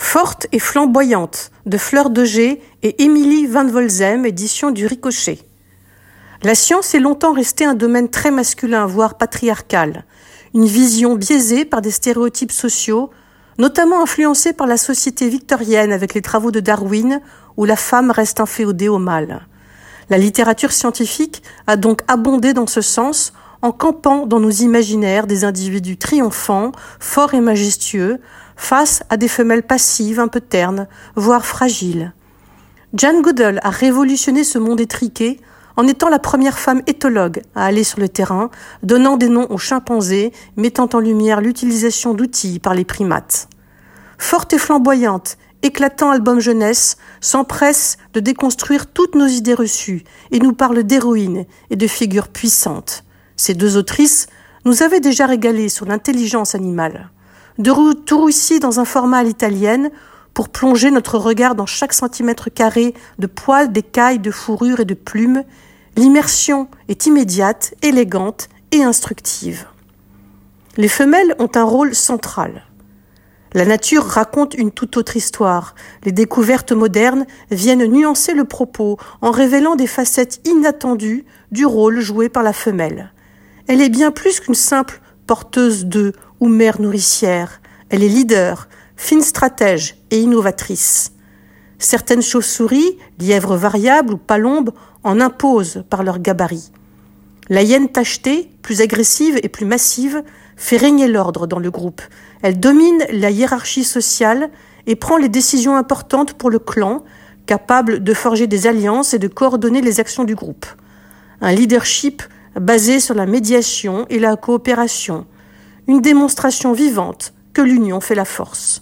Forte et flamboyante, de Fleur de Gey et Émilie Van Wolzem, édition du Ricochet. La science est longtemps restée un domaine très masculin, voire patriarcal. Une vision biaisée par des stéréotypes sociaux, notamment influencée par la société victorienne avec les travaux de Darwin, où la femme reste inféodée au mâle. La littérature scientifique a donc abondé dans ce sens, en campant dans nos imaginaires des individus triomphants, forts et majestueux, face à des femelles passives, un peu ternes, voire fragiles. Jane Goodall a révolutionné ce monde étriqué en étant la première femme éthologue à aller sur le terrain, donnant des noms aux chimpanzés, mettant en lumière l'utilisation d'outils par les primates. Forte et flamboyante, éclatant album jeunesse, s'empresse de déconstruire toutes nos idées reçues et nous parle d'héroïnes et de figures puissantes. Ces deux autrices nous avaient déjà régalé sur l'intelligence animale. De retour ici dans un format à l'italienne pour plonger notre regard dans chaque centimètre carré de poils, d'écailles, de fourrure et de plumes, l'immersion est immédiate, élégante et instructive. Les femelles ont un rôle central. La nature raconte une toute autre histoire. Les découvertes modernes viennent nuancer le propos en révélant des facettes inattendues du rôle joué par la femelle. Elle est bien plus qu'une simple porteuse d'œufs ou mère nourricière. Elle est leader, fine stratège et innovatrice. Certaines chauves-souris, lièvres variables ou palombes, en imposent par leur gabarit. La hyène tachetée, plus agressive et plus massive, fait régner l'ordre dans le groupe. Elle domine la hiérarchie sociale et prend les décisions importantes pour le clan, capable de forger des alliances et de coordonner les actions du groupe. Un leadership basé sur la médiation et la coopération. Une démonstration vivante que l'union fait la force.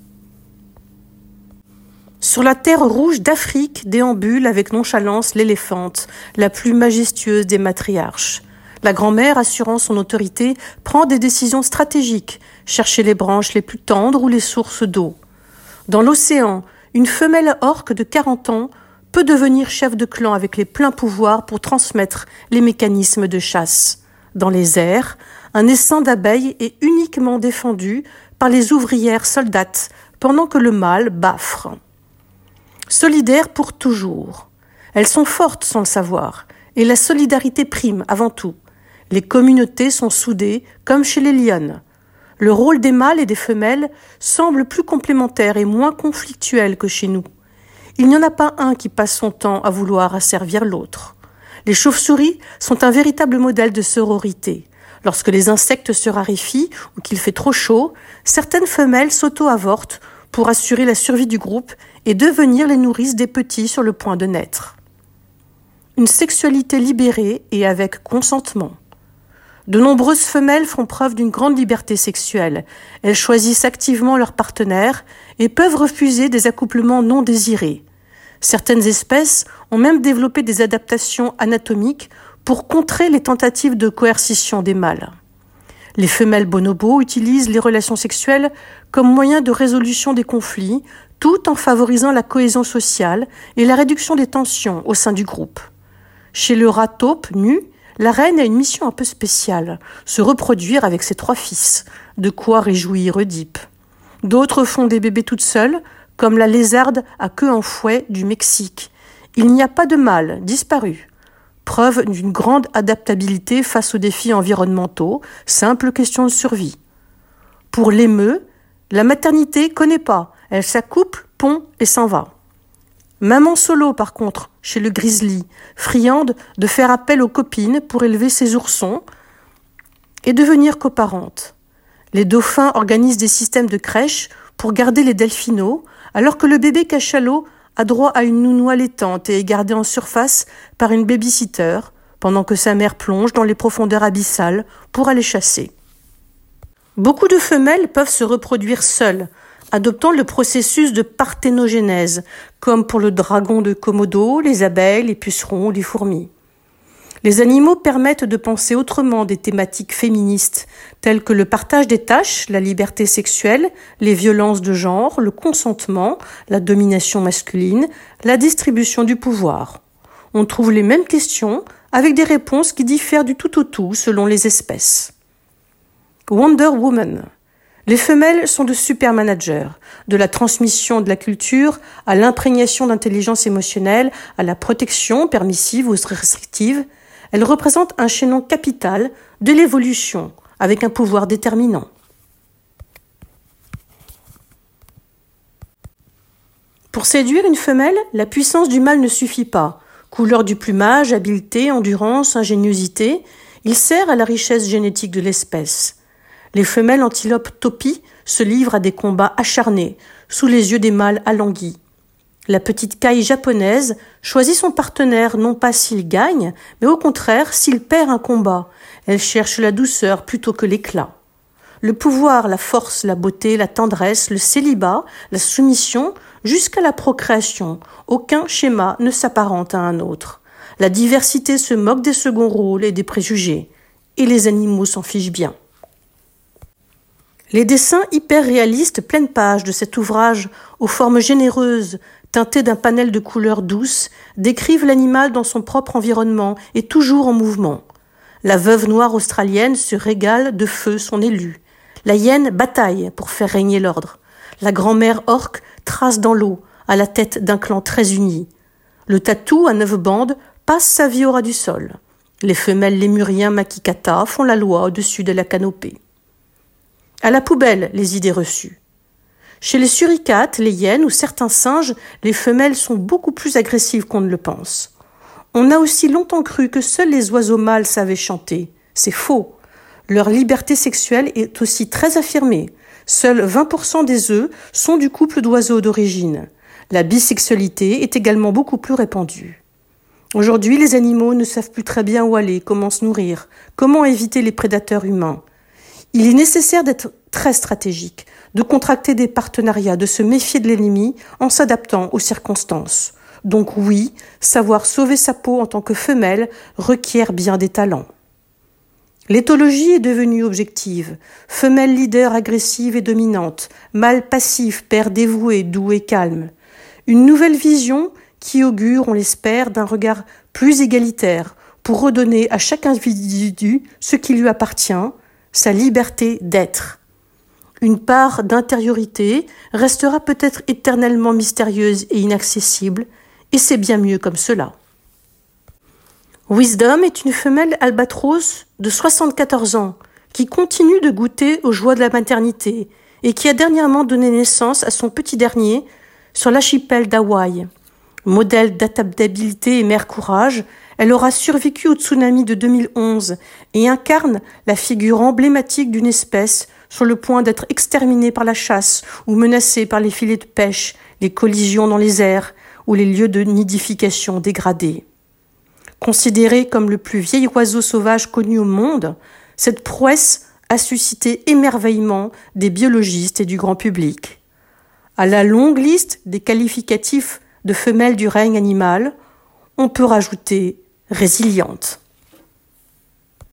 Sur la terre rouge d'Afrique déambule avec nonchalance l'éléphante, la plus majestueuse des matriarches. La grand-mère, assurant son autorité, prend des décisions stratégiques, chercher les branches les plus tendres ou les sources d'eau. Dans l'océan, une femelle orque de 40 ans peut devenir chef de clan avec les pleins pouvoirs pour transmettre les mécanismes de chasse. Dans les airs, un essaim d'abeilles est uniquement défendu par les ouvrières soldates, pendant que le mâle baffre. Solidaires pour toujours. Elles sont fortes sans le savoir, et la solidarité prime avant tout. Les communautés sont soudées, comme chez les lionnes. Le rôle des mâles et des femelles semble plus complémentaire et moins conflictuel que chez nous. Il n'y en a pas un qui passe son temps à vouloir asservir l'autre. Les chauves-souris sont un véritable modèle de sororité. Lorsque les insectes se raréfient ou qu'il fait trop chaud, certaines femelles s'auto-avortent pour assurer la survie du groupe et devenir les nourrices des petits sur le point de naître. Une sexualité libérée et avec consentement. De nombreuses femelles font preuve d'une grande liberté sexuelle. Elles choisissent activement leur partenaire et peuvent refuser des accouplements non désirés. Certaines espèces ont même développé des adaptations anatomiques pour contrer les tentatives de coercition des mâles. Les femelles bonobos utilisent les relations sexuelles comme moyen de résolution des conflits, tout en favorisant la cohésion sociale et la réduction des tensions au sein du groupe. Chez le rat taupe nu, la reine a une mission un peu spéciale, se reproduire avec ses 3 fils, de quoi réjouir Oedipe. D'autres font des bébés toutes seules, comme la lézarde à queue en fouet du Mexique. Il n'y a pas de mâle, disparu. Preuve d'une grande adaptabilité face aux défis environnementaux, simple question de survie. Pour l'émeu, la maternité connaît pas, elle s'accouple, pond et s'en va. Maman solo, par contre, chez le grizzly, friande de faire appel aux copines pour élever ses oursons et devenir coparente. Les dauphins organisent des systèmes de crèche pour garder les delphinos, alors que le bébé cachalot a droit à une nounou allaitante et est gardé en surface par une baby-sitter, pendant que sa mère plonge dans les profondeurs abyssales pour aller chasser. Beaucoup de femelles peuvent se reproduire seules, adoptant le processus de parthénogenèse, comme pour le dragon de Komodo, les abeilles, les pucerons ou les fourmis. Les animaux permettent de penser autrement des thématiques féministes, telles que le partage des tâches, la liberté sexuelle, les violences de genre, le consentement, la domination masculine, la distribution du pouvoir. On trouve les mêmes questions avec des réponses qui diffèrent du tout au tout selon les espèces. Wonder Woman. Les femelles sont de super managers, de la transmission de la culture à l'imprégnation d'intelligence émotionnelle, à la protection permissive ou restrictive. Elles représentent un chaînon capital de l'évolution avec un pouvoir déterminant. Pour séduire une femelle, la puissance du mâle ne suffit pas. Couleur du plumage, habileté, endurance, ingéniosité, il sert à la richesse génétique de l'espèce. Les femelles antilopes taupies se livrent à des combats acharnés, sous les yeux des mâles alanguis. La petite caille japonaise choisit son partenaire non pas s'il gagne, mais au contraire s'il perd un combat. Elle cherche la douceur plutôt que l'éclat. Le pouvoir, la force, la beauté, la tendresse, le célibat, la soumission, jusqu'à la procréation, aucun schéma ne s'apparente à un autre. La diversité se moque des seconds rôles et des préjugés, et les animaux s'en fichent bien. Les dessins hyper réalistes pleine page de cet ouvrage aux formes généreuses, teintées d'un panel de couleurs douces, décrivent l'animal dans son propre environnement et toujours en mouvement. La veuve noire australienne se régale de feu son élu. La hyène bataille pour faire régner l'ordre. La grand-mère orque trace dans l'eau, à la tête d'un clan très uni. Le tatou à 9 bandes passe sa vie au ras du sol. Les femelles lémuriens makikata font la loi au-dessus de la canopée. À la poubelle, les idées reçues. Chez les suricates, les hyènes ou certains singes, les femelles sont beaucoup plus agressives qu'on ne le pense. On a aussi longtemps cru que seuls les oiseaux mâles savaient chanter. C'est faux. Leur liberté sexuelle est aussi très affirmée. Seuls 20% des œufs sont du couple d'oiseaux d'origine. La bisexualité est également beaucoup plus répandue. Aujourd'hui, les animaux ne savent plus très bien où aller, comment se nourrir, comment éviter les prédateurs humains. Il est nécessaire d'être très stratégique, de contracter des partenariats, de se méfier de l'ennemi en s'adaptant aux circonstances. Donc oui, savoir sauver sa peau en tant que femelle requiert bien des talents. L'éthologie est devenue objective. Femelle leader agressive et dominante, mâle passif, père dévoué, doux et calme. Une nouvelle vision qui augure, on l'espère, d'un regard plus égalitaire pour redonner à chaque individu ce qui lui appartient, sa liberté d'être. Une part d'intériorité restera peut-être éternellement mystérieuse et inaccessible, et c'est bien mieux comme cela. Wisdom est une femelle albatros de 74 ans qui continue de goûter aux joies de la maternité et qui a dernièrement donné naissance à son petit dernier sur l'archipel d'Hawaï. Modèle d'adaptabilité et mère courage, elle aura survécu au tsunami de 2011 et incarne la figure emblématique d'une espèce sur le point d'être exterminée par la chasse ou menacée par les filets de pêche, les collisions dans les airs ou les lieux de nidification dégradés. Considérée comme le plus vieil oiseau sauvage connu au monde, cette prouesse a suscité émerveillement des biologistes et du grand public. À la longue liste des qualificatifs de femelles du règne animal, on peut rajouter résiliente.